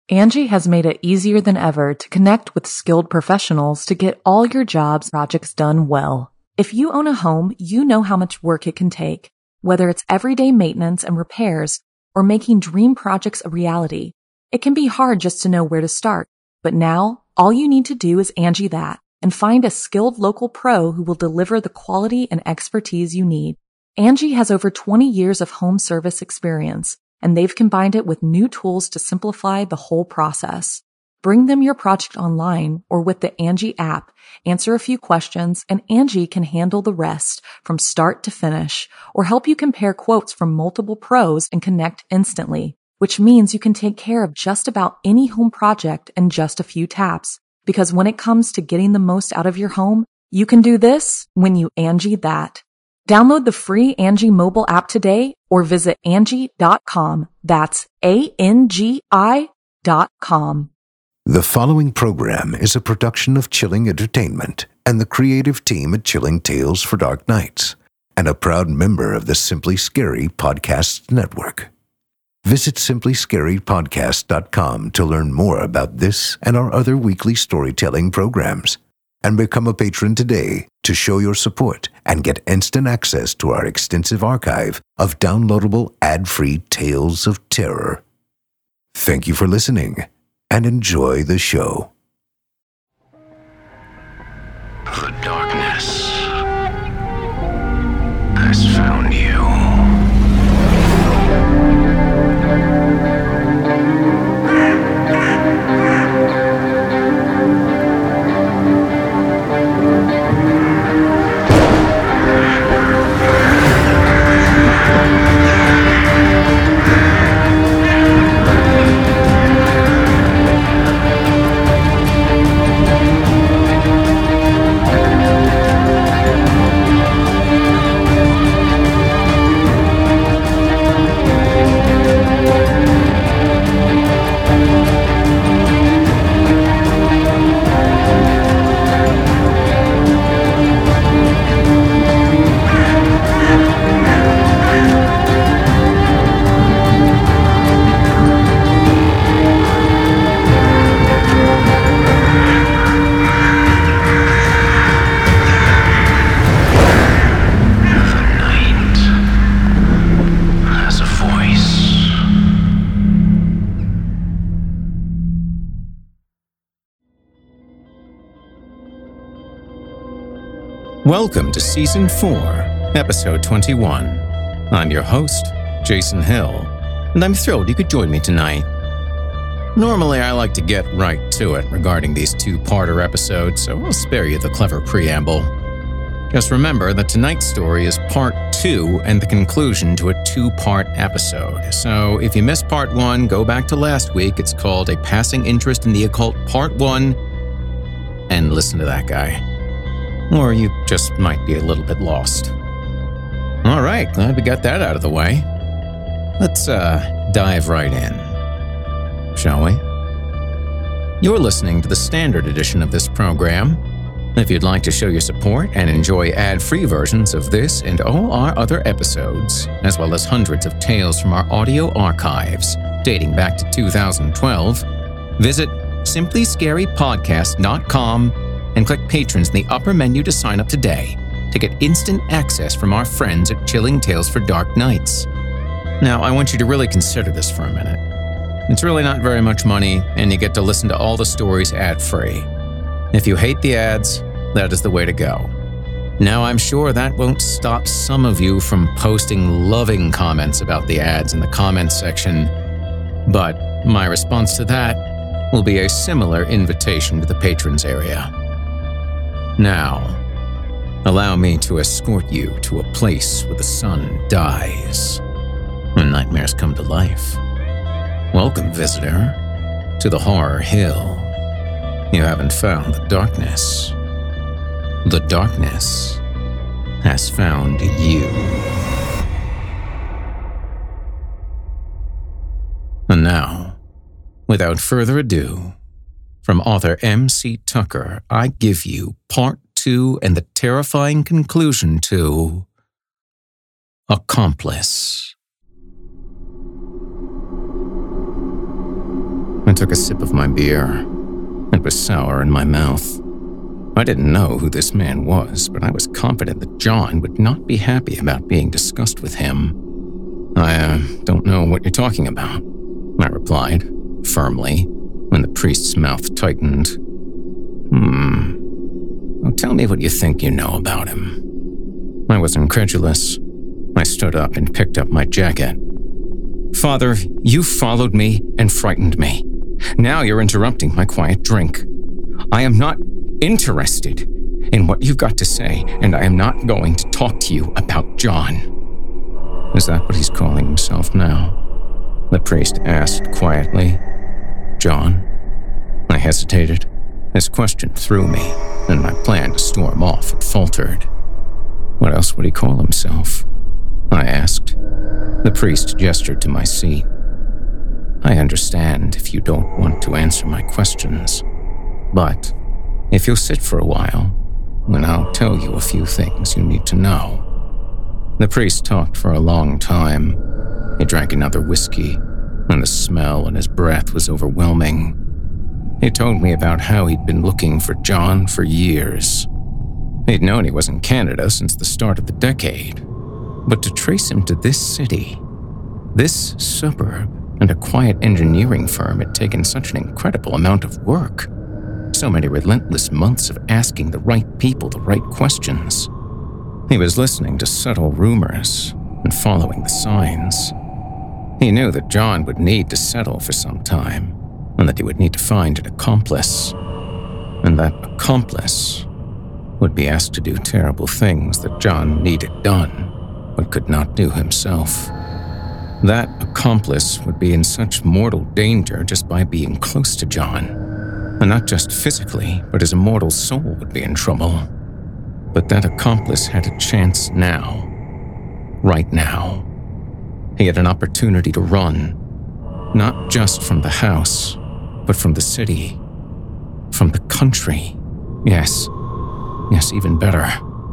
Angie has made it easier than ever to connect with skilled professionals to get all your jobs projects done well. If you own a home, you know how much work it can take, whether it's everyday maintenance and repairs or making dream projects a reality. It can be hard just to know where to start, but now all you need to do is Angie that and find a skilled local pro who will deliver the quality and expertise you need. Angie has over 20 years of home service experience, and they've combined it with new tools to simplify the whole process. Bring them your project online or with the Angie app, answer a few questions, and Angie can handle the rest from start to finish or help you compare quotes from multiple pros and connect instantly, which means you can take care of just about any home project in just a few taps. Because when it comes to getting the most out of your home, you can do this when you Angie that. Download the free Angie mobile app today or visit Angie.com. That's ANGI.com. The following program is a production of Chilling Entertainment and the creative team at Chilling Tales for Dark Nights, and a proud member of the Simply Scary Podcast Network. Visit simplyscarypodcast.com to learn more about this and our other weekly storytelling programs, and become a patron today to show your support and get instant access to our extensive archive of downloadable ad-free tales of terror. Thank you for listening and enjoy the show. The darkness has found you. Welcome to Season 4, Episode 21. I'm your host, Jason Hill, and I'm thrilled you could join me tonight. Normally, I like to get right to it regarding these two-parter episodes, so I'll spare you the clever preamble. Just remember that tonight's story is Part 2 and the conclusion to a two-part episode. So if you missed Part 1, go back to last week. It's called A Passing Interest in the Occult Part 1, and listen to that guy. Or you just might be a little bit lost. All right, glad we got that out of the way. Let's dive right in, shall we? You're listening to the standard edition of this program. If you'd like to show your support and enjoy ad-free versions of this and all our other episodes, as well as hundreds of tales from our audio archives dating back to 2012, visit simplyscarypodcast.com and click Patrons in the upper menu to sign up today to get instant access from our friends at Chilling Tales for Dark Nights. Now, I want you to really consider this for a minute. It's really not very much money, and you get to listen to all the stories ad-free. If you hate the ads, that is the way to go. Now, I'm sure that won't stop some of you from posting loving comments about the ads in the comments section, but my response to that will be a similar invitation to the patrons area. Now, allow me to escort you to a place where the sun dies and nightmares come to life. Welcome, visitor, to the Horror Hill. You haven't found the darkness. The darkness has found you. And now, without further ado, from author M.C. Tucker, I give you Part 2 and the terrifying conclusion to Accomplice. I took a sip of my beer. It was sour in my mouth. I didn't know who this man was, but I was confident that John would not be happy about being discussed with him. I don't know what you're talking about, I replied, firmly, when the priest's mouth tightened. Well, tell me what you think you know about him. I was incredulous. I stood up and picked up my jacket. Father, you followed me and frightened me. Now you're interrupting my quiet drink. I am not interested in what you've got to say, and I am not going to talk to you about John. Is that what he's calling himself now? The priest asked quietly. John? I hesitated. His question threw me, and my plan to storm off had faltered. What else would he call himself? I asked. The priest gestured to my seat. I understand if you don't want to answer my questions, but if you'll sit for a while, then I'll tell you a few things you need to know. The priest talked for a long time. He drank another whiskey, and the smell in his breath was overwhelming. He told me about how he'd been looking for John for years. He'd known he was in Canada since the start of the decade, but to trace him to this city, this suburb, and a quiet engineering firm had taken such an incredible amount of work. So many relentless months of asking the right people the right questions. He was listening to subtle rumors and following the signs. He knew that John would need to settle for some time, and that he would need to find an accomplice. And that accomplice would be asked to do terrible things that John needed done, but could not do himself. That accomplice would be in such mortal danger just by being close to John. And not just physically, but his immortal soul would be in trouble. But that accomplice had a chance now. Right now. He had an opportunity to run. Not just from the house, but from the city. From the country. Yes, even better.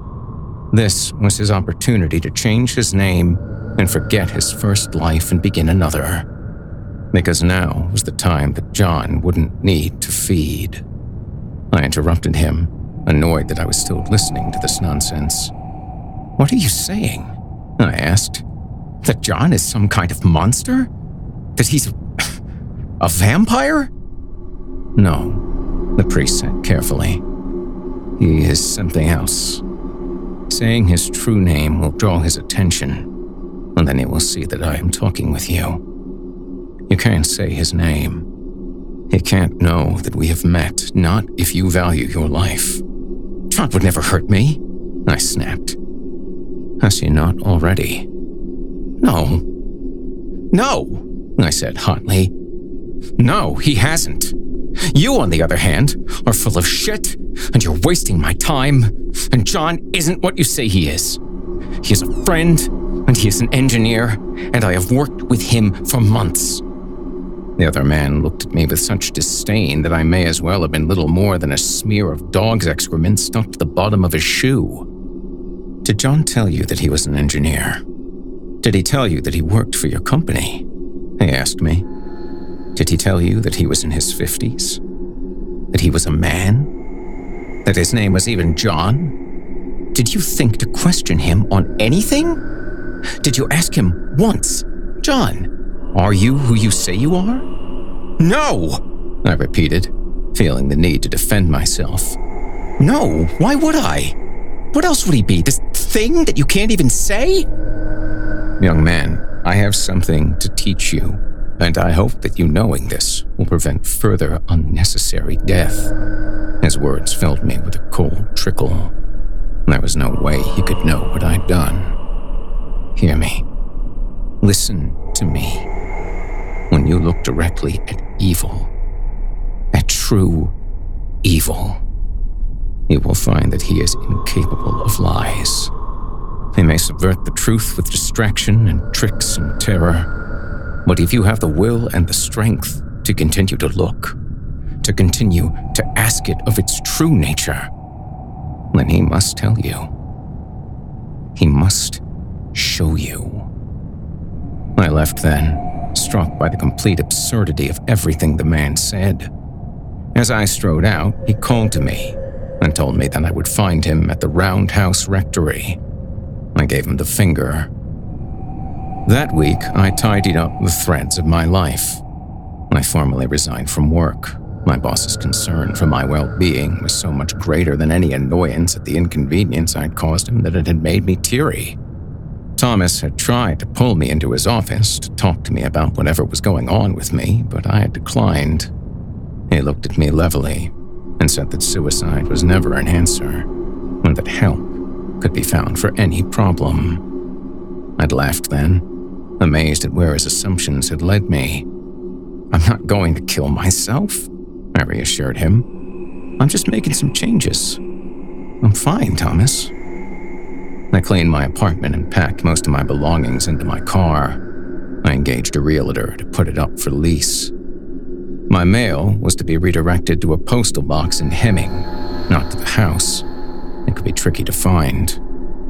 This was his opportunity to change his name and forget his first life and begin another. Because now was the time that John wouldn't need to feed. I interrupted him, annoyed that I was still listening to this nonsense. What are you saying? I asked. That John is some kind of monster? That he's a vampire? No, the priest said carefully. He is something else. Saying his true name will draw his attention, and then he will see that I am talking with you. You can't say his name. He can't know that we have met, not if you value your life. John would never hurt me, I snapped. Has he not already? No, I said hotly. No, he hasn't. You, on the other hand, are full of shit, and you're wasting my time, and John isn't what you say he is. He is a friend, and he is an engineer, and I have worked with him for months. The other man looked at me with such disdain that I may as well have been little more than a smear of dog's excrement stuck to the bottom of his shoe. Did John tell you that he was an engineer? Did he tell you that he worked for your company? He asked me. Did he tell you that he was in his 50s? That he was a man? That his name was even John? Did you think to question him on anything? Did you ask him once, John, are you who you say you are? No, I repeated, feeling the need to defend myself. No, why would I? What else would he be, this thing that you can't even say? Young man, I have something to teach you, and I hope that you knowing this will prevent further unnecessary death. His words filled me with a cold trickle. There was no way he could know what I'd done. Hear me. Listen to me. When you look directly at evil, at true evil, you will find that he is incapable of lies. He may subvert the truth with distraction and tricks and terror, but if you have the will and the strength to continue to look, to continue to ask it of its true nature, then he must tell you. He must show you. I left then, struck by the complete absurdity of everything the man said. As I strode out, he called to me and told me that I would find him at the Roundhouse Rectory. I gave him the finger. That week, I tidied up the threads of my life. I formally resigned from work. My boss's concern for my well-being was so much greater than any annoyance at the inconvenience I'd caused him that it had made me teary. Thomas had tried to pull me into his office to talk to me about whatever was going on with me, but I had declined. He looked at me levelly and said that suicide was never an answer, and that help could be found for any problem. I'd laughed then, amazed at where his assumptions had led me. "I'm not going to kill myself," I reassured him. "I'm just making some changes. I'm fine, Thomas." I cleaned my apartment and packed most of my belongings into my car. I engaged a realtor to put it up for lease. My mail was to be redirected to a postal box in Hemming, not to the house. It could be tricky to find.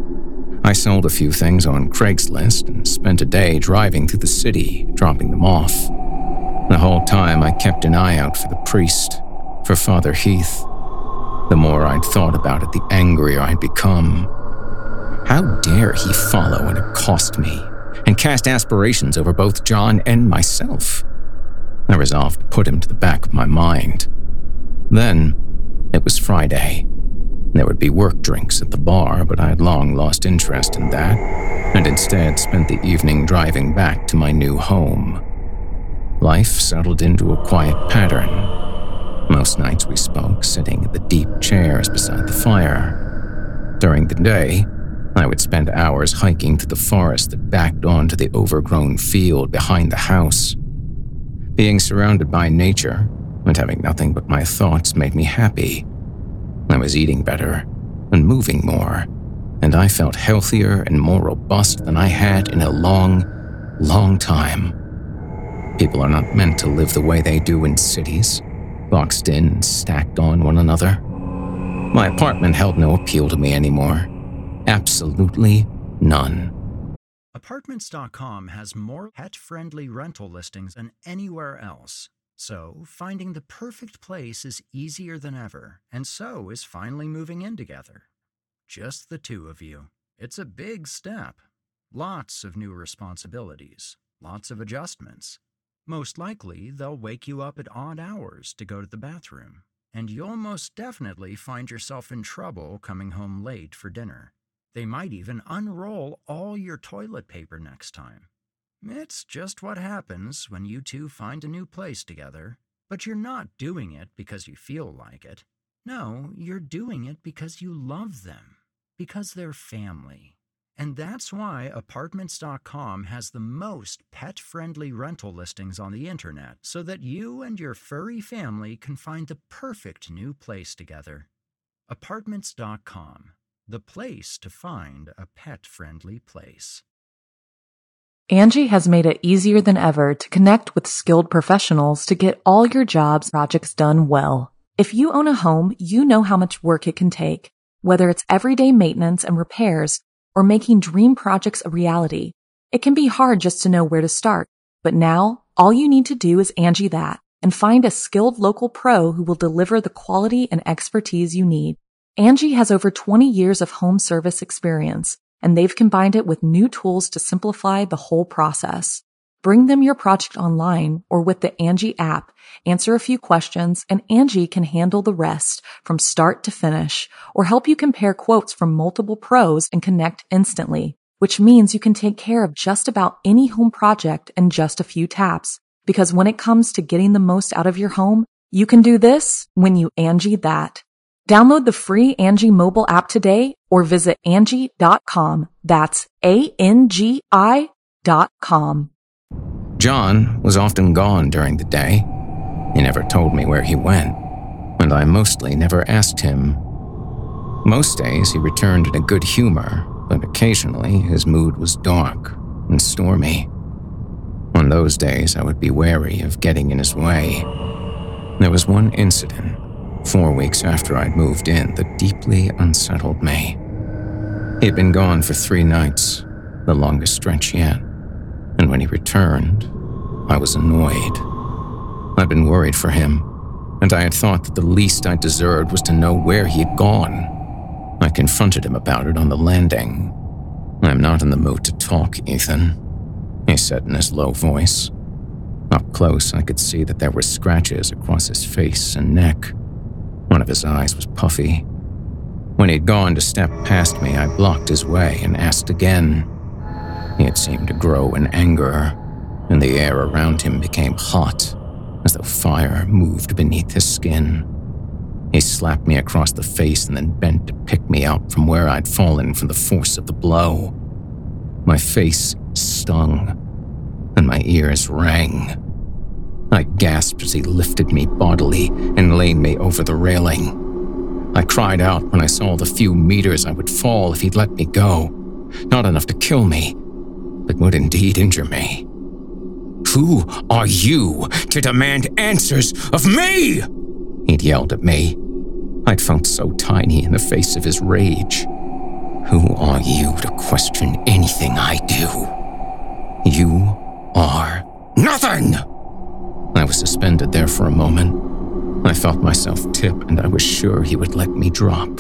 I sold a few things on Craigslist and spent a day driving through the city, dropping them off. The whole time I kept an eye out for the priest, for Father Heath. The more I'd thought about it, the angrier I'd become. How dare he follow and accost me, and cast aspirations over both John and myself? I resolved to put him to the back of my mind. Then, it was Friday. There would be work drinks at the bar, but I had long lost interest in that, and instead spent the evening driving back to my new home. Life settled into a quiet pattern. Most nights we spoke, sitting in the deep chairs beside the fire. During the day, I would spend hours hiking through the forest that backed onto the overgrown field behind the house. Being surrounded by nature and having nothing but my thoughts made me happy. I was eating better and moving more, and I felt healthier and more robust than I had in a long, long time. People are not meant to live the way they do in cities, boxed in and stacked on one another. My apartment held no appeal to me anymore. Absolutely none. Apartments.com has more pet-friendly rental listings than anywhere else. So, finding the perfect place is easier than ever, and so is finally moving in together. Just the two of you. It's a big step. Lots of new responsibilities, lots of adjustments. Most likely, they'll wake you up at odd hours to go to the bathroom, and you'll most definitely find yourself in trouble coming home late for dinner. They might even unroll all your toilet paper next time. It's just what happens when you two find a new place together. But you're not doing it because you feel like it. No, you're doing it because you love them. Because they're family. And that's why Apartments.com has the most pet-friendly rental listings on the internet, so that you and your furry family can find the perfect new place together. Apartments.com, the place to find a pet-friendly place. Angie has made it easier than ever to connect with skilled professionals to get all your jobs projects done well. If you own a home, you know how much work it can take, whether it's everyday maintenance and repairs or making dream projects a reality. It can be hard just to know where to start, but now all you need to do is Angie that and find a skilled local pro who will deliver the quality and expertise you need. Angie has over 20 years of home service experience, and they've combined it with new tools to simplify the whole process. Bring them your project online or with the Angie app, answer a few questions, and Angie can handle the rest from start to finish, or help you compare quotes from multiple pros and connect instantly, which means you can take care of just about any home project in just a few taps. Because when it comes to getting the most out of your home, you can do this when you Angie that. Download the free Angie mobile app today or visit Angie.com. That's ANGI.com. John was often gone during the day. He never told me where he went, and I mostly never asked him. Most days he returned in a good humor, but occasionally his mood was dark and stormy. On those days I would be wary of getting in his way. There was one incident 4 weeks after I'd moved in that deeply unsettled me. He'd been gone for 3 nights, the longest stretch yet, and when he returned, I was annoyed. I'd been worried for him, and I had thought that the least I deserved was to know where he had gone. I confronted him about it on the landing. "I'm not in the mood to talk, Ethan," he said in his low voice. Up close, I could see that there were scratches across his face and neck. One of his eyes was puffy. When he'd gone to step past me, I blocked his way and asked again. He had seemed to grow in anger, and the air around him became hot, as though fire moved beneath his skin. He slapped me across the face and then bent to pick me up from where I'd fallen from the force of the blow. My face stung, and my ears rang. I gasped as he lifted me bodily and laid me over the railing. I cried out when I saw the few meters I would fall if he'd let me go. Not enough to kill me, but would indeed injure me. "Who are you to demand answers of me?" he'd yelled at me. I'd felt so tiny in the face of his rage. "Who are you to question anything I do? You are nothing!" I was suspended there for a moment. I felt myself tip, and I was sure he would let me drop.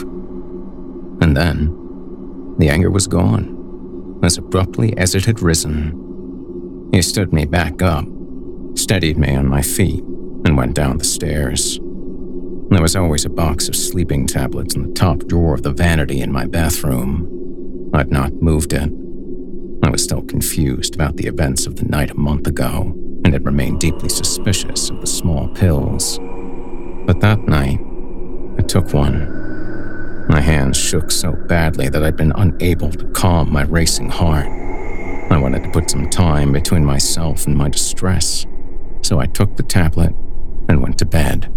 And then, the anger was gone, as abruptly as it had risen. He stood me back up, steadied me on my feet, and went down the stairs. There was always a box of sleeping tablets in the top drawer of the vanity in my bathroom. I'd not moved it. I was still confused about the events of the night a month ago, and had remained deeply suspicious of the small pills. But that night, I took one. My hands shook so badly that I'd been unable to calm my racing heart. I wanted to put some time between myself and my distress, so I took the tablet and went to bed.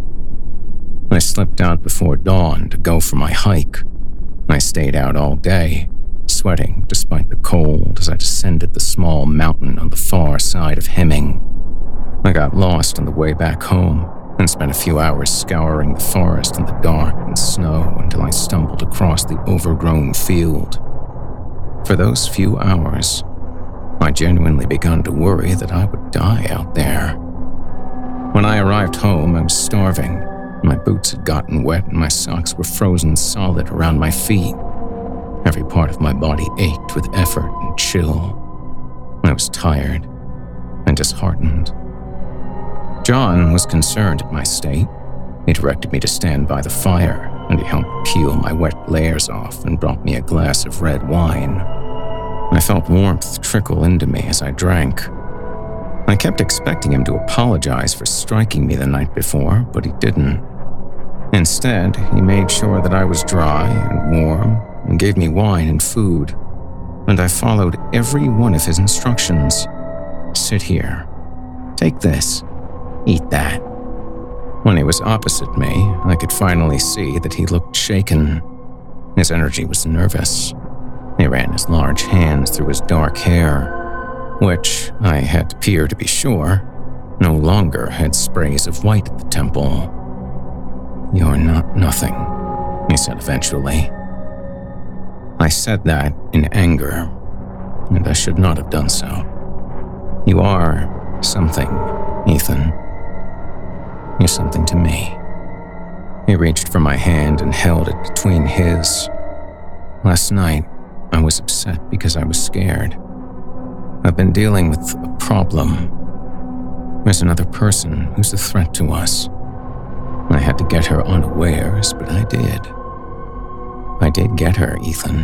I slipped out before dawn to go for my hike. I stayed out all day, sweating despite the cold as I descended the small mountain on the far side of Hemming. I got lost on the way back home and spent a few hours scouring the forest in the dark and snow until I stumbled across the overgrown field. For those few hours, I genuinely begun to worry that I would die out there. When I arrived home, I was starving. My boots had gotten wet and my socks were frozen solid around my feet. Every part of my body ached with effort and chill. I was tired and disheartened. John was concerned at my state. He directed me to stand by the fire, and he helped peel my wet layers off and brought me a glass of red wine. I felt warmth trickle into me as I drank. I kept expecting him to apologize for striking me the night before, but he didn't. Instead, he made sure that I was dry and warm and gave me wine and food, and I followed every one of his instructions. "Sit here. Take this. Eat that." When he was opposite me, I could finally see that he looked shaken. His energy was nervous. He ran his large hands through his dark hair, which, I had to peer to be sure, no longer had sprays of white at the temple. "You're not nothing," he said eventually. I said that in anger, and I should not have done so. "You are something, Ethan. You're something to me." He reached for my hand and held it between his. "Last night, I was upset because I was scared. I've been dealing with a problem. There's another person who's a threat to us. I had to get her unawares, but I did. I did get her, Ethan.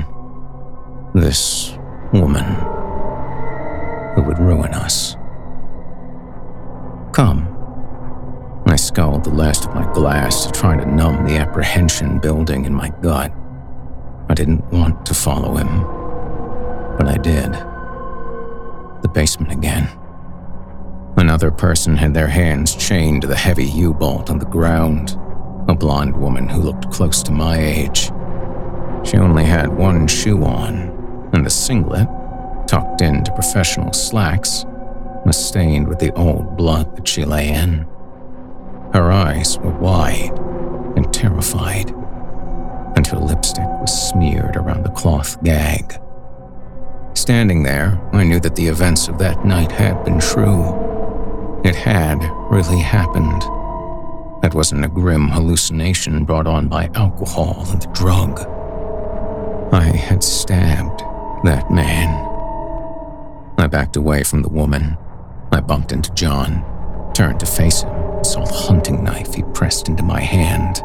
This woman who would ruin us. Come." I sculled the last of my glass to try to numb the apprehension building in my gut. I didn't want to follow him, but I did. The basement again. Another person had their hands chained to the heavy U-bolt on the ground, a blonde woman who looked close to my age. She only had one shoe on, and the singlet, tucked into professional slacks, was stained with the old blood that she lay in. Her eyes were wide and terrified, and her lipstick was smeared around the cloth gag. Standing there, I knew that the events of that night had been true. It had really happened. It wasn't a grim hallucination brought on by alcohol and the drug. I had stabbed that man. I backed away from the woman. I bumped into John, turned to face him, and saw the hunting knife he pressed into my hand.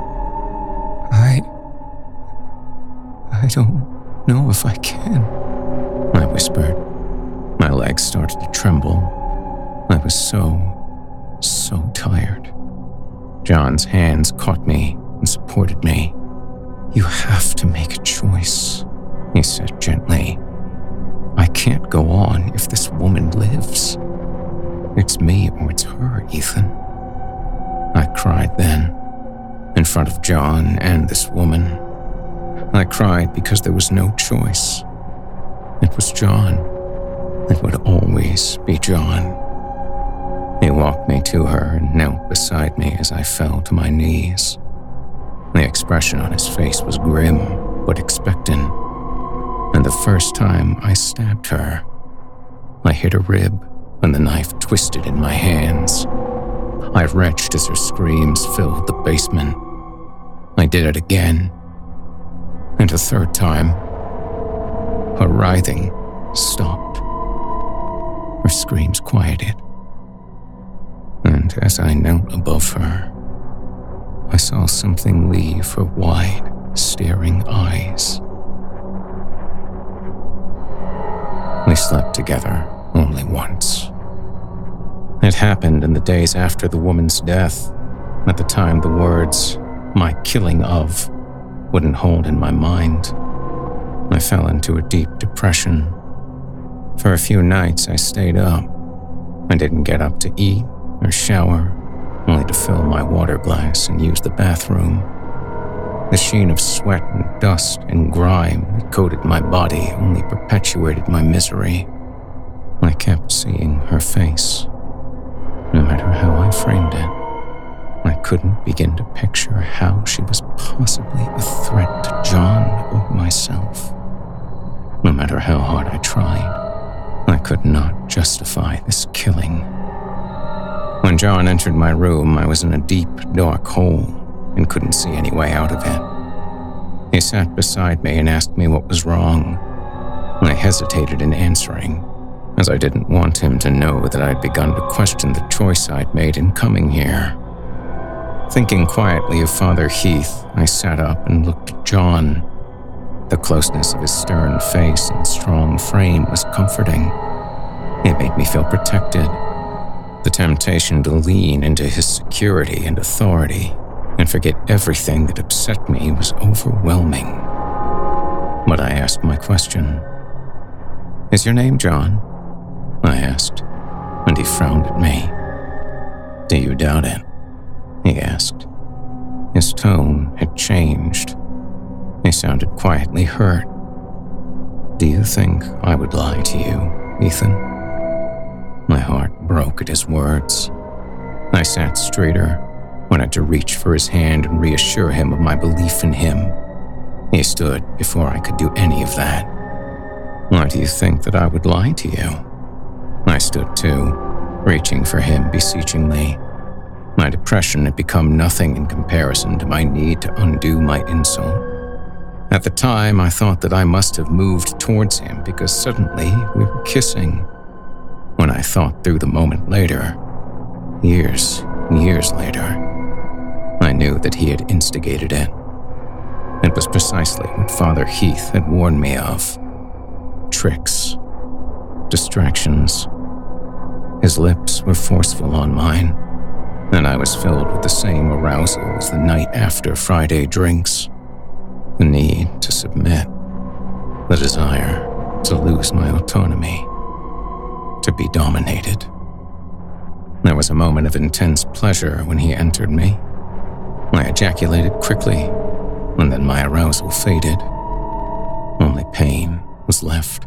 I don't know if I can, I whispered. My legs started to tremble. I was so tired. John's hands caught me and supported me. You have to make a choice, he said gently. I can't go on if this woman lives. It's me or it's her, Ethan. I cried then, in front of John and this woman. I cried because there was no choice. It was John. It would always be John. He walked me to her and knelt beside me as I fell to my knees. The expression on his face was grim but expectant. And the first time I stabbed her, I hit a rib and the knife twisted in my hands. I retched as her screams filled the basement. I did it again. And a third time, her writhing stopped. Her screams quieted. And as I knelt above her, I saw something leave her wide, staring eyes. We slept together only once. It happened in the days after the woman's death. At the time, the words, "my killing of," wouldn't hold in my mind. I fell into a deep depression. For a few nights, I stayed up. I didn't get up to eat or shower, only to fill my water glass and use the bathroom. The sheen of sweat and dust and grime that coated my body only perpetuated my misery. I kept seeing her face. No matter how I framed it, I couldn't begin to picture how she was possibly a threat to John or myself. No matter how hard I tried, I could not justify this killing. When John entered my room, I was in a deep, dark hole and couldn't see any way out of it. He sat beside me and asked me what was wrong. I hesitated in answering, as I didn't want him to know that I'd begun to question the choice I'd made in coming here. Thinking quietly of Father Heath, I sat up and looked at John. The closeness of his stern face and strong frame was comforting. It made me feel protected. The temptation to lean into his security and authority and forget everything that upset me was overwhelming. But I asked my question. "Is your name John?" I asked, and he frowned at me. "Do you doubt it?" he asked. His tone had changed. He sounded quietly hurt. "Do you think I would lie to you, Ethan?" My heart broke at his words. I sat straighter, wanted to reach for his hand and reassure him of my belief in him. He stood before I could do any of that. "Why do you think that I would lie to you?" I stood too, reaching for him beseechingly. My depression had become nothing in comparison to my need to undo my insult. At the time, I thought that I must have moved towards him because suddenly we were kissing. When I thought through the moment later, years later, I knew that he had instigated it. It was precisely what Father Heath had warned me of. Tricks. Distractions. His lips were forceful on mine, and I was filled with the same arousal as the night after Friday drinks. The need to submit. The desire to lose my autonomy. To be dominated. There was a moment of intense pleasure when he entered me. I ejaculated quickly, and then my arousal faded. Only pain was left.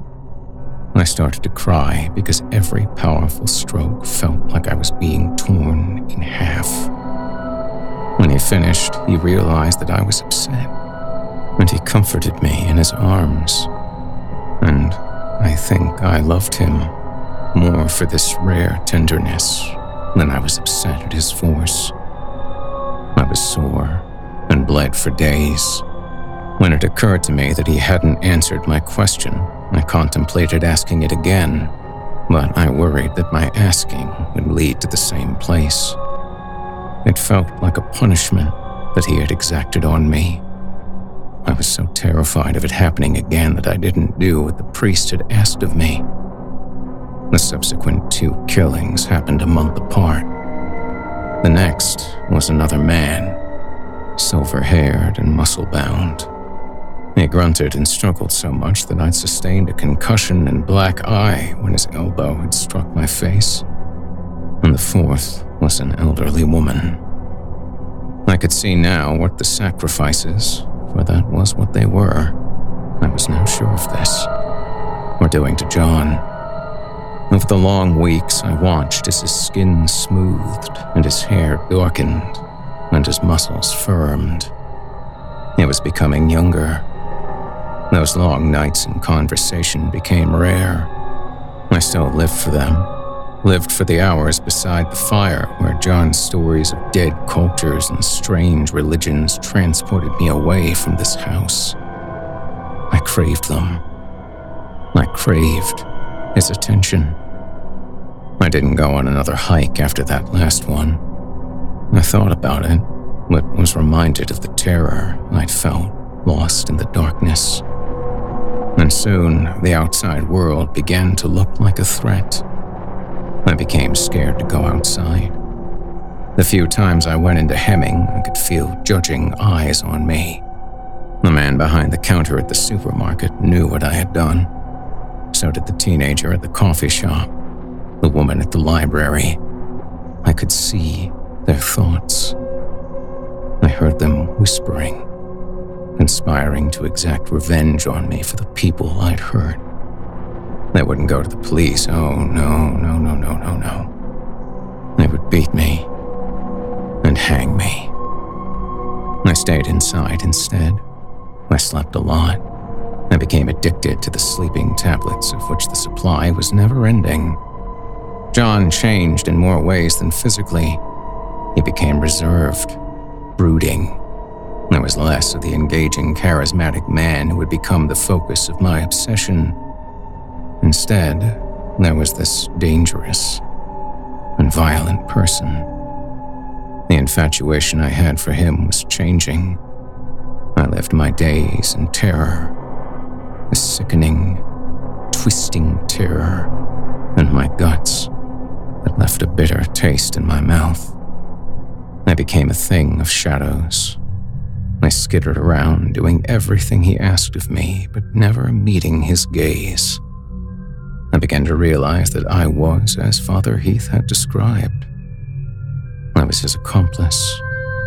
I started to cry because every powerful stroke felt like I was being torn in half. When he finished, he realized that I was upset, and he comforted me in his arms. And I think I loved him more for this rare tenderness than I was upset at his force. I was sore and bled for days. When it occurred to me that he hadn't answered my question, I contemplated asking it again, but I worried that my asking would lead to the same place. It felt like a punishment that he had exacted on me. I was so terrified of it happening again that I didn't do what the priest had asked of me. The subsequent 2 killings happened a month apart. The next was another man, silver-haired and muscle-bound. He grunted and struggled so much that I'd sustained a concussion and black eye when his elbow had struck my face. And the 4th was an elderly woman. I could see now what the sacrifices, for that was what they were, I was now sure of this, were doing to John. Over the long weeks, I watched as his skin smoothed and his hair darkened and his muscles firmed. He was becoming younger. Those long nights in conversation became rare. I still lived for them, lived for the hours beside the fire where John's stories of dead cultures and strange religions transported me away from this house. I craved them. I craved his attention. I didn't go on another hike after that last one. I thought about it, but was reminded of the terror I'd felt lost in the darkness. And soon, the outside world began to look like a threat. I became scared to go outside. The few times I went into Hemming, I could feel judging eyes on me. The man behind the counter at the supermarket knew what I had done. So did the teenager at the coffee shop, the woman at the library. I could see their thoughts. I heard them whispering, conspiring to exact revenge on me for the people I'd hurt. They wouldn't go to the police. Oh, no. They would beat me and hang me. I stayed inside instead. I slept a lot. I became addicted to the sleeping tablets, of which the supply was never ending. John changed in more ways than physically. He became reserved, brooding. There was less of the engaging, charismatic man who would become the focus of my obsession. Instead, there was this dangerous and violent person. The infatuation I had for him was changing. I lived my days in terror, a sickening, twisting terror in my guts that left a bitter taste in my mouth. I became a thing of shadows. I skittered around, doing everything he asked of me, but never meeting his gaze. I began to realize that I was as Father Heath had described. I was his accomplice.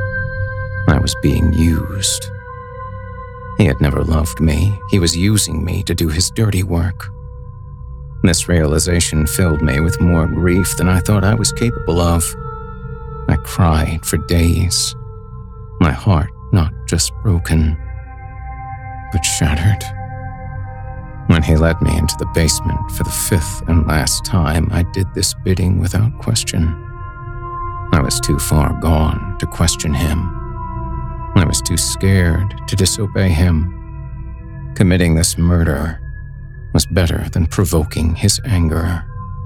I was being used. He had never loved me. He was using me to do his dirty work. This realization filled me with more grief than I thought I was capable of. I cried for days, my heart not just broken, but shattered. When he led me into the basement for the 5th and last time, I did this bidding without question. I was too far gone to question him. I was too scared to disobey him. Committing this murder was better than provoking his anger.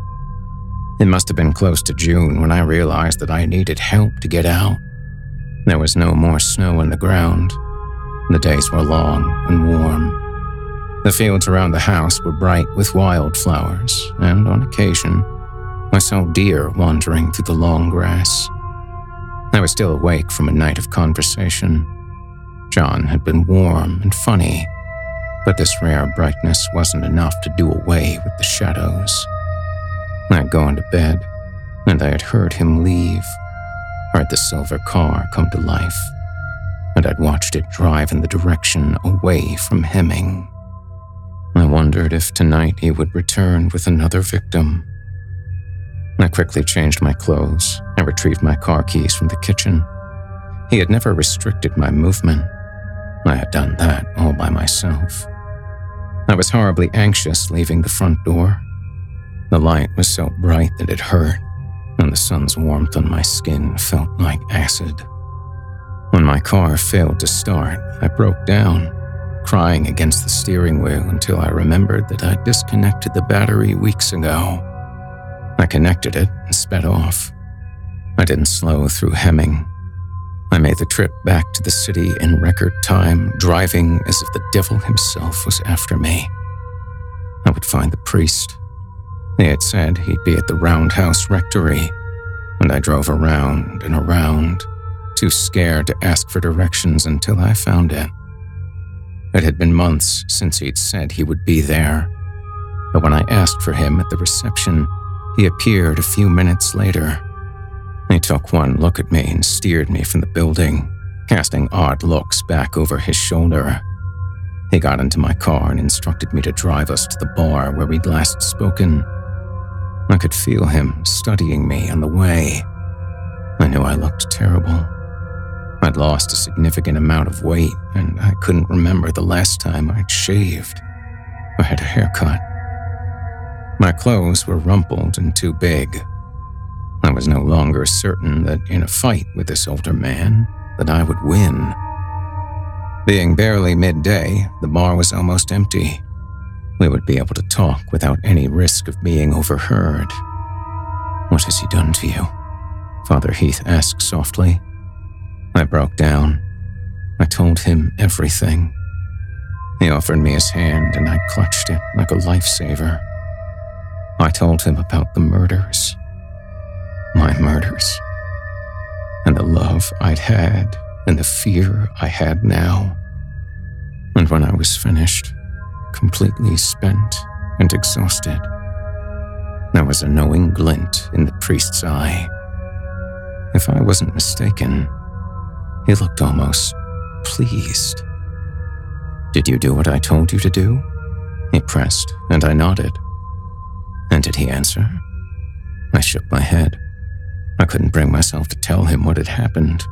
It must have been close to June when I realized that I needed help to get out. There was no more snow on the ground. The days were long and warm. The fields around the house were bright with wildflowers, and on occasion, I saw deer wandering through the long grass. I was still awake from a night of conversation. John had been warm and funny, but this rare brightness wasn't enough to do away with the shadows. I'd gone to bed, and I had heard him leave, heard the silver car come to life, and I'd watched it drive in the direction away from Hemming. I wondered if tonight he would return with another victim. I quickly changed my clothes and retrieved my car keys from the kitchen. He had never restricted my movement. I had done that all by myself. I was horribly anxious leaving the front door. The light was so bright that it hurt, and the sun's warmth on my skin felt like acid. When my car failed to start, I broke down, crying against the steering wheel until I remembered that I'd disconnected the battery weeks ago. I connected it and sped off. I didn't slow through Hemming. I made the trip back to the city in record time, driving as if the devil himself was after me. I would find the priest. He had said he'd be at the Roundhouse Rectory, and I drove around and around, too scared to ask for directions until I found it. It had been months since he'd said he would be there, but when I asked for him at the reception, he appeared a few minutes later. He took one look at me and steered me from the building, casting odd looks back over his shoulder. He got into my car and instructed me to drive us to the bar where we'd last spoken. I could feel him studying me on the way. I knew I looked terrible. I'd lost a significant amount of weight, and I couldn't remember the last time I'd shaved or had a haircut. My clothes were rumpled and too big. I was no longer certain that in a fight with this older man, that I would win. Being barely midday, the bar was almost empty. We would be able to talk without any risk of being overheard. "What has he done to you?" Father Heath asked softly. I broke down. I told him everything. He offered me his hand and I clutched it like a lifesaver. I told him about the murders. My murders. And the love I'd had and the fear I had now. And when I was finished, completely spent and exhausted, there was a knowing glint in the priest's eye. If I wasn't mistaken, he looked almost pleased. "Did you do what I told you to do?" He pressed, and I nodded. "And did he answer?" I shook my head. I couldn't bring myself to tell him what had happened.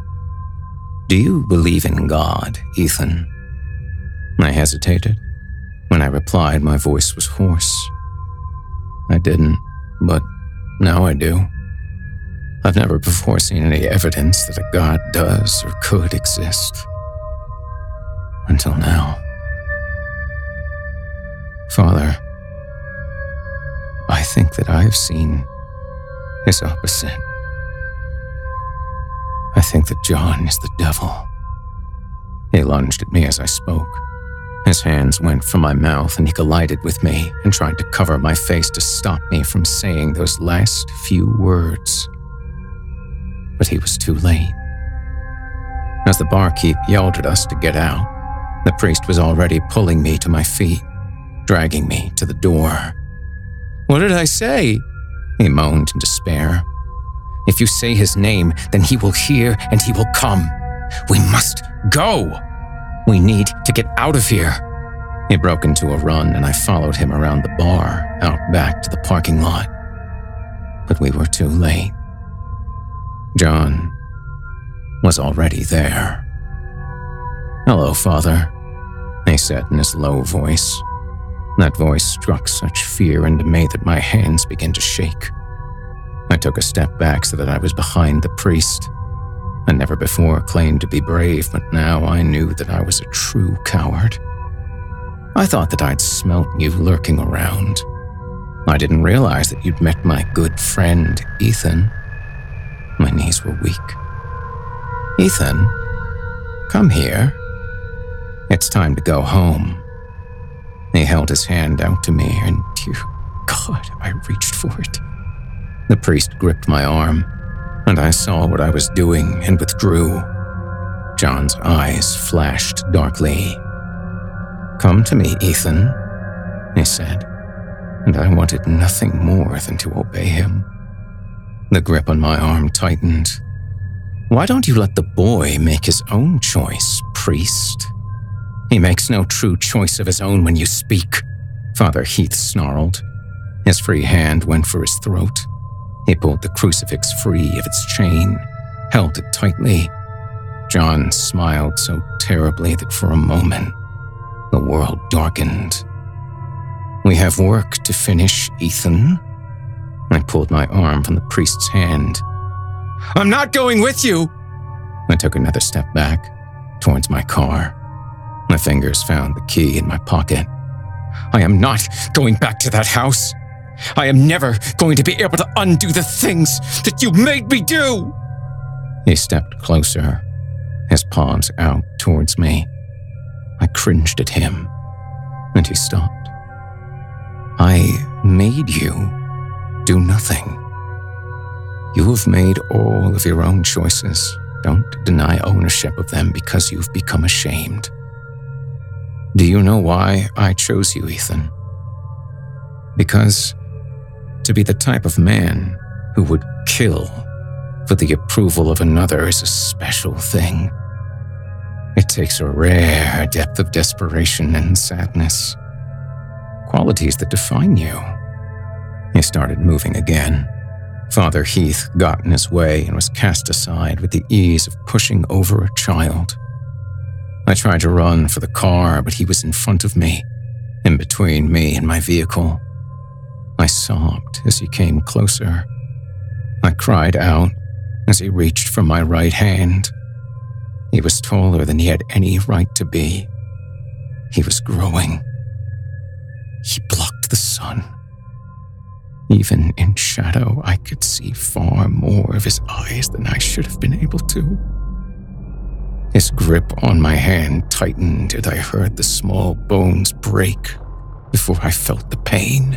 "Do you believe in God, Ethan?" I hesitated. When I replied, my voice was hoarse. I didn't, but now I do. I've never before seen any evidence that a God does or could exist. Until now. Father, I think that I have seen his opposite. I think that John is the devil. He lunged at me as I spoke. His hands went from my mouth and he collided with me and tried to cover my face to stop me from saying those last few words. But he was too late. As the barkeep yelled at us to get out, the priest was already pulling me to my feet, dragging me to the door. "What did I say?" he moaned in despair. "If you say his name, then he will hear and he will come. We must go. We need to get out of here." He broke into a run and I followed him around the bar, out back to the parking lot. But we were too late. John was already there. "Hello, Father," he said in his low voice. That voice struck such fear into me that my hands began to shake. I took a step back so that I was behind the priest. I never before claimed to be brave, but now I knew that I was a true coward. I thought that I'd smelt you lurking around. I didn't realize that you'd met my good friend, Ethan. My knees were weak. "Ethan, come here. It's time to go home." He held his hand out to me, and dear God, I reached for it. The priest gripped my arm, and I saw what I was doing and withdrew. John's eyes flashed darkly. "Come to me, Ethan," he said, and I wanted nothing more than to obey him. The grip on my arm tightened. "Why don't you let the boy make his own choice, priest? He makes no true choice of his own when you speak," Father Heath snarled. His free hand went for his throat. He pulled the crucifix free of its chain, held it tightly. John smiled so terribly that for a moment, the world darkened. We have work to finish, Ethan. I pulled my arm from the priest's hand. I'm not going with you! I took another step back, towards my car. My fingers found the key in my pocket. I am not going back to that house. I am never going to be able to undo the things that you made me do! He stepped closer, his palms out towards me. I cringed at him, and he stopped. I made you do nothing. You have made all of your own choices. Don't deny ownership of them because you've become ashamed. Do you know why I chose you, Ethan? Because to be the type of man who would kill for the approval of another is a special thing. It takes a rare depth of desperation and sadness, qualities that define you. He started moving again. Father Heath got in his way and was cast aside with the ease of pushing over a child. I tried to run for the car, but he was in front of me, in between me and my vehicle. I sobbed as he came closer. I cried out as he reached for my right hand. He was taller than he had any right to be. He was growing. He blocked the sun. Even in shadow, I could see far more of his eyes than I should have been able to. His grip on my hand tightened and I heard the small bones break before I felt the pain.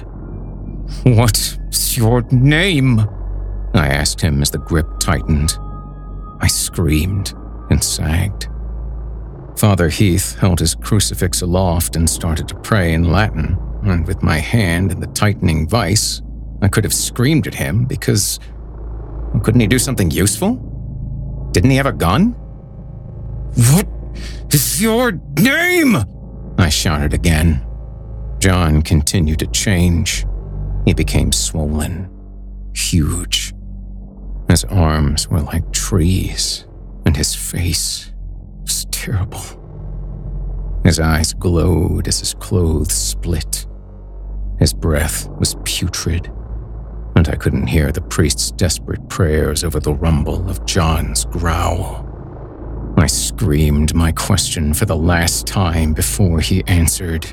What's your name? I asked him as the grip tightened. I screamed and sagged. Father Heath held his crucifix aloft and started to pray in Latin, and with my hand in the tightening vice, I could have screamed at him because... couldn't he do something useful? Didn't he have a gun? What is your name? I shouted again. John continued to change. He became swollen, huge. His arms were like trees, and his face was terrible. His eyes glowed as his clothes split. His breath was putrid, and I couldn't hear the priest's desperate prayers over the rumble of John's growl. I screamed my question for the last time before he answered.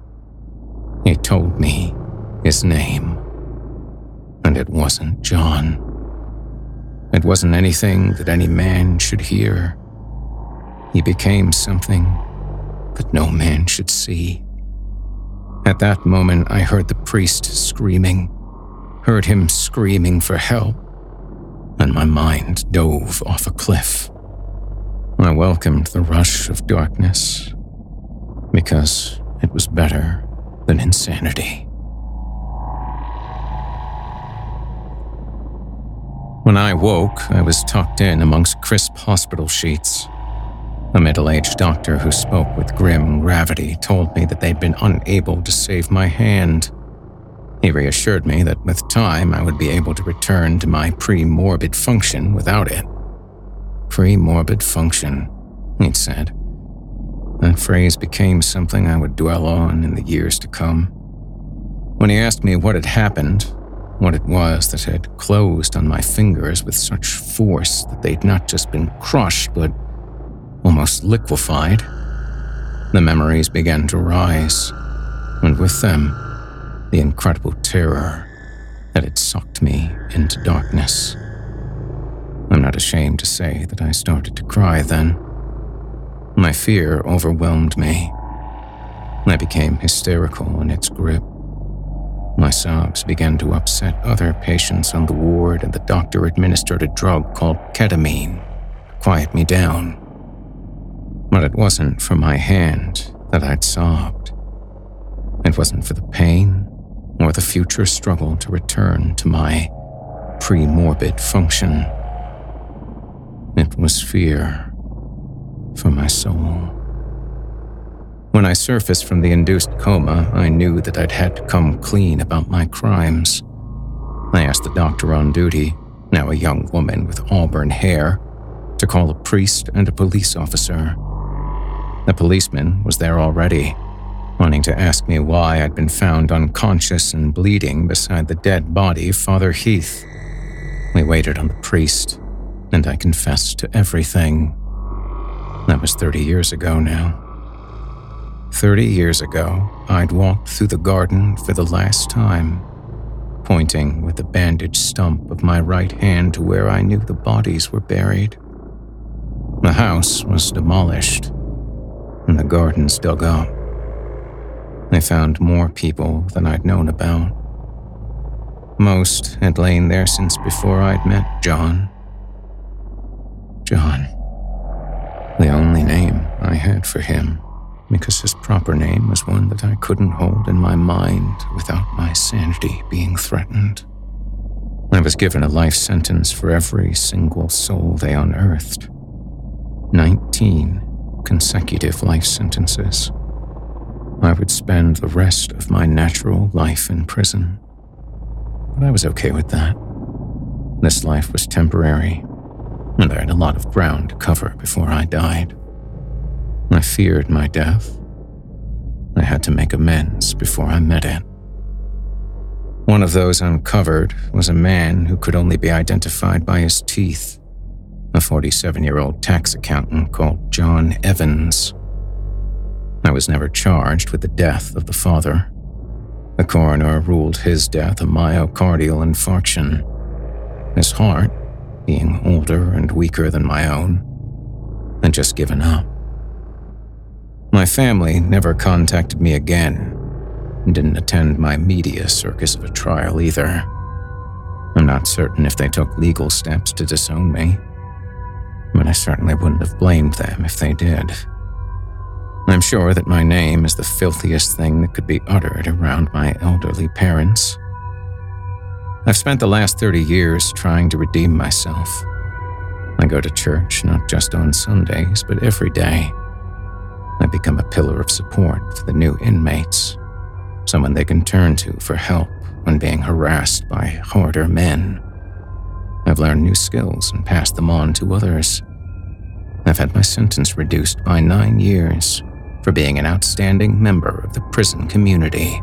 He told me his name, and it wasn't John. It wasn't anything that any man should hear. He became something that no man should see. At that moment, I heard the priest screaming, heard him screaming for help, and my mind dove off a cliff. I welcomed the rush of darkness because it was better than insanity. When I woke, I was tucked in amongst crisp hospital sheets. A middle-aged doctor who spoke with grim gravity told me that they'd been unable to save my hand. He reassured me that with time I would be able to return to my pre-morbid function without it. Pre-morbid function, he'd said. That phrase became something I would dwell on in the years to come. When he asked me what had happened, what it was that had closed on my fingers with such force that they'd not just been crushed, but almost liquefied, the memories began to rise, and with them, the incredible terror that had sucked me into darkness. I'm not ashamed to say that I started to cry then. My fear overwhelmed me. I became hysterical in its grip. My sobs began to upset other patients on the ward, and the doctor administered a drug called ketamine to quiet me down. But it wasn't for my hand that I'd sobbed. It wasn't for the pain or the future struggle to return to my pre-morbid function. It was fear for my soul. When I surfaced from the induced coma, I knew that I'd had to come clean about my crimes. I asked the doctor on duty, now a young woman with auburn hair, to call a priest and a police officer. The policeman was there already. wanting to ask me why I'd been found unconscious and bleeding beside the dead body of Father Heath. We waited on the priest, and I confessed to everything. That was 30 years ago now. 30 years ago, I'd walked through the garden for the last time, pointing with the bandaged stump of my right hand to where I knew the bodies were buried. The house was demolished, and the gardens dug up. They found more people than I'd known about. Most had lain there since before I'd met John. John. The only name I had for him, because his proper name was one that I couldn't hold in my mind without my sanity being threatened. I was given a life sentence for every single soul they unearthed. 19 consecutive life sentences. I would spend the rest of my natural life in prison. But I was okay with that. This life was temporary, and I had a lot of ground to cover before I died. I feared my death. I had to make amends before I met it. One of those uncovered was a man who could only be identified by his teeth, a 47-year-old tax accountant called John Evans. I was never charged with the death of the father. The coroner ruled his death a myocardial infarction. His heart, being older and weaker than my own, had just given up. My family never contacted me again and didn't attend my media circus of a trial either. I'm not certain if they took legal steps to disown me, but I certainly wouldn't have blamed them if they did. I'm sure that my name is the filthiest thing that could be uttered around my elderly parents. I've spent the last 30 years trying to redeem myself. I go to church not just on Sundays, but every day. I become a pillar of support for the new inmates, someone they can turn to for help when being harassed by harder men. I've learned new skills and passed them on to others. I've had my sentence reduced by 9 years for being an outstanding member of the prison community.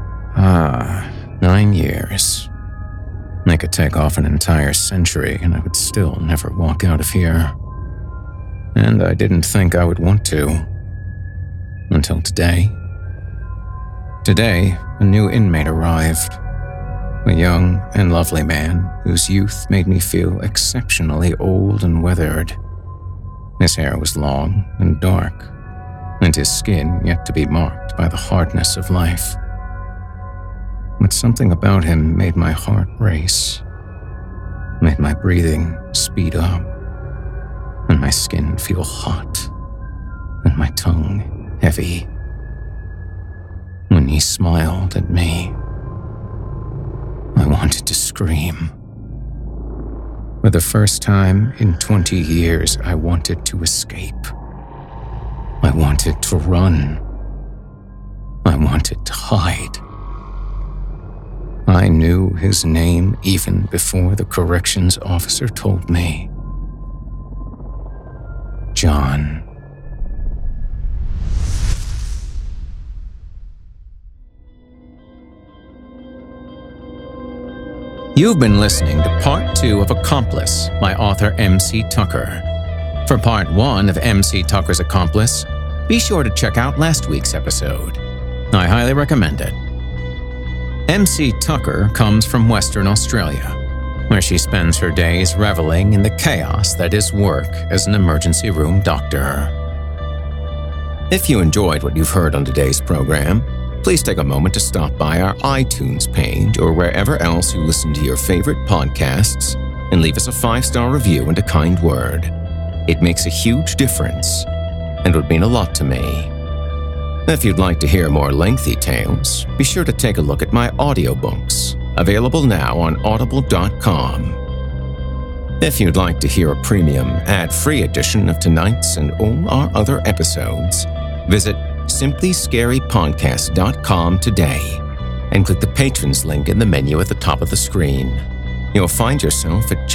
9 years. I could take off an entire century and I would still never walk out of here. And I didn't think I would want to. Until today. Today, a new inmate arrived. A young and lovely man whose youth made me feel exceptionally old and weathered. His hair was long and dark, and his skin yet to be marked by the hardness of life. But something about him made my heart race, made my breathing speed up, and my skin feel hot, and my tongue heavy. When he smiled at me, I wanted to scream. For the first time in 20 years, I wanted to escape. I wanted to run. I wanted to hide. I knew his name even before the corrections officer told me. John. You've been listening to Part 2 of Accomplice by author M.C. Tucker. For Part 1 of M.C. Tucker's Accomplice, be sure to check out last week's episode. I highly recommend it. M.C. Tucker comes from Western Australia, where she spends her days reveling in the chaos that is work as an emergency room doctor. If you enjoyed what you've heard on today's program, please take a moment to stop by our iTunes page or wherever else you listen to your favorite podcasts and leave us a 5-star review and a kind word. It makes a huge difference and would mean a lot to me. If you'd like to hear more lengthy tales, be sure to take a look at my audiobooks, available now on audible.com. If you'd like to hear a premium, ad-free edition of tonight's and all our other episodes, visit simplyscarypodcast.com today and click the Patrons link in the menu at the top of the screen. You'll find yourself at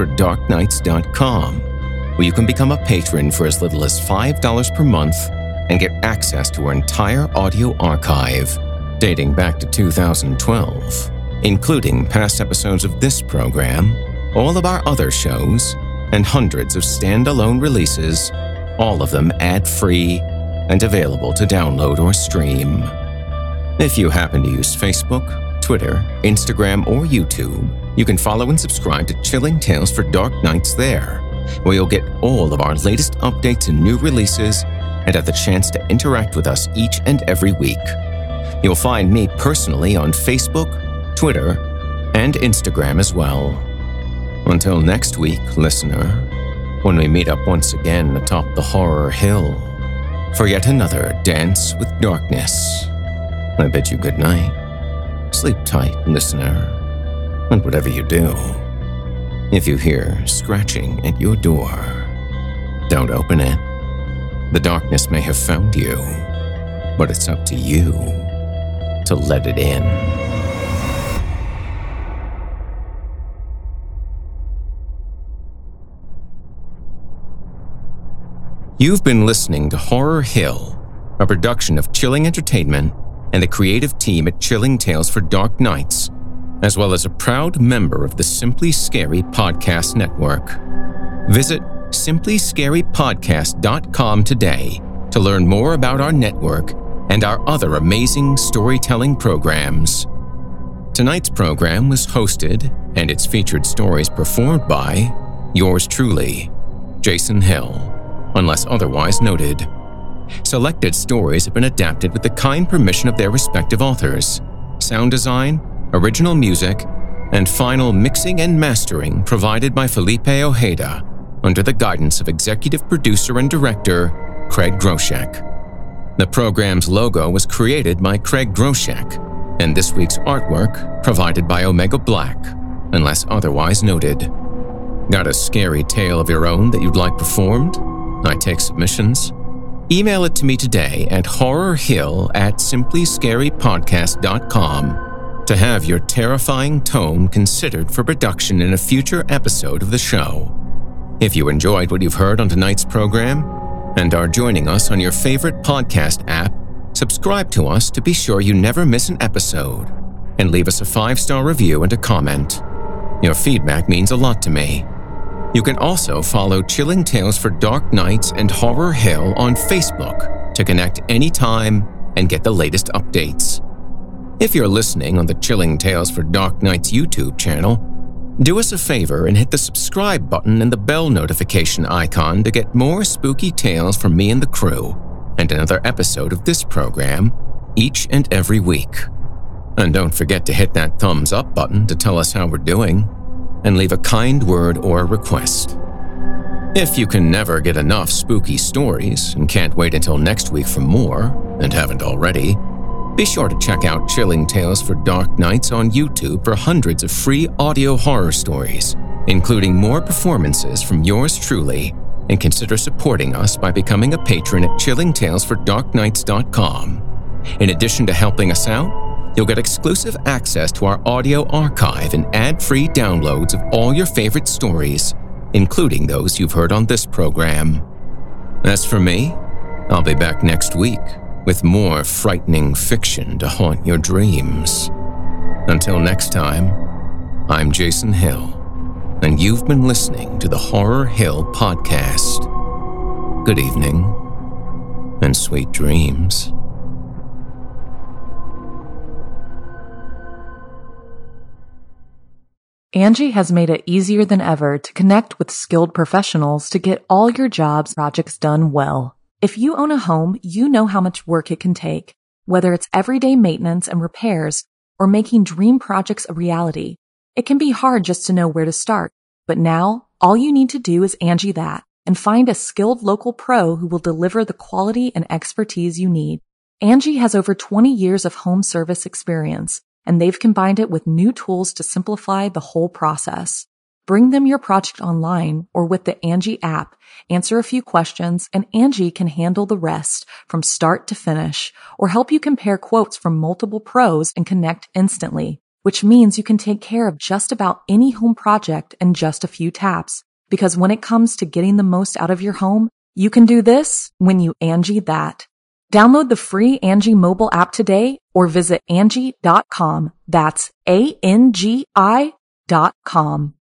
chillingtalesfordarknights.com, where you can become a patron for as little as $5 per month and get access to our entire audio archive dating back to 2012, including past episodes of this program, all of our other shows, and hundreds of standalone releases, all of them ad-free and available to download or stream. If you happen to use Facebook, Twitter, Instagram, or YouTube, you can follow and subscribe to Chilling Tales for Dark Nights there, where you'll get all of our latest updates and new releases and have the chance to interact with us each and every week. You'll find me personally on Facebook, Twitter, and Instagram as well. Until next week, listener, when we meet up once again atop the Horror Hill for yet another Dance with Darkness, I bid you good night. Sleep tight, listener. And whatever you do, if you hear scratching at your door, don't open it. The darkness may have found you, but it's up to you to let it in. You've been listening to Horror Hill, a production of Chilling Entertainment and the creative team at Chilling Tales for Dark Nights, as well as a proud member of the Simply Scary Podcast Network. Visit simplyscarypodcast.com today to learn more about our network and our other amazing storytelling programs. Tonight's program was hosted and its featured stories performed by yours truly, Jason Hill, unless otherwise noted. Selected stories have been adapted with the kind permission of their respective authors. Sound design, original music, and final mixing and mastering provided by Felipe Ojeda under the guidance of executive producer and director Craig Groshek. The program's logo was created by Craig Groshek, and this week's artwork provided by Omega Black, unless otherwise noted. Got a scary tale of your own that you'd like performed? I take submissions. Email it to me today at horrorhill@simplyscarypodcast.com to have your terrifying tome considered for production in a future episode of the show. If you enjoyed what you've heard on tonight's program and are joining us on your favorite podcast app, subscribe to us to be sure you never miss an episode, and leave us a 5-star review and a comment. Your feedback means a lot to me. You can also follow Chilling Tales for Dark Nights and Horror Hill on Facebook to connect anytime and get the latest updates. If you're listening on the Chilling Tales for Dark Nights YouTube channel, do us a favor and hit the subscribe button and the bell notification icon to get more spooky tales from me and the crew, and another episode of this program each and every week. And don't forget to hit that thumbs up button to tell us how we're doing, and leave a kind word or request. If you can never get enough spooky stories and can't wait until next week for more, and haven't already, be sure to check out Chilling Tales for Dark Nights on YouTube for hundreds of free audio horror stories, including more performances from yours truly, and consider supporting us by becoming a patron at chillingtalesfordarknights.com. In addition to helping us out, you'll get exclusive access to our audio archive and ad-free downloads of all your favorite stories, including those you've heard on this program. As for me, I'll be back next week with more frightening fiction to haunt your dreams. Until next time, I'm Jason Hill, and you've been listening to the Horror Hill Podcast. Good evening, and sweet dreams. Angie has made it easier than ever to connect with skilled professionals to get all your jobs projects done well. If you own a home, you know how much work it can take, whether it's everyday maintenance and repairs or making dream projects a reality. It can be hard just to know where to start, but now all you need to do is Angie that and find a skilled local pro who will deliver the quality and expertise you need. Angie has over 20 years of home service experience, and they've combined it with new tools to simplify the whole process. Bring them your project online or with the Angie app, answer a few questions, and Angie can handle the rest from start to finish, or help you compare quotes from multiple pros and connect instantly, which means you can take care of just about any home project in just a few taps. Because when it comes to getting the most out of your home, you can do this when you Angie that. Download the free Angie mobile app today or visit Angie.com. That's ANGI.com.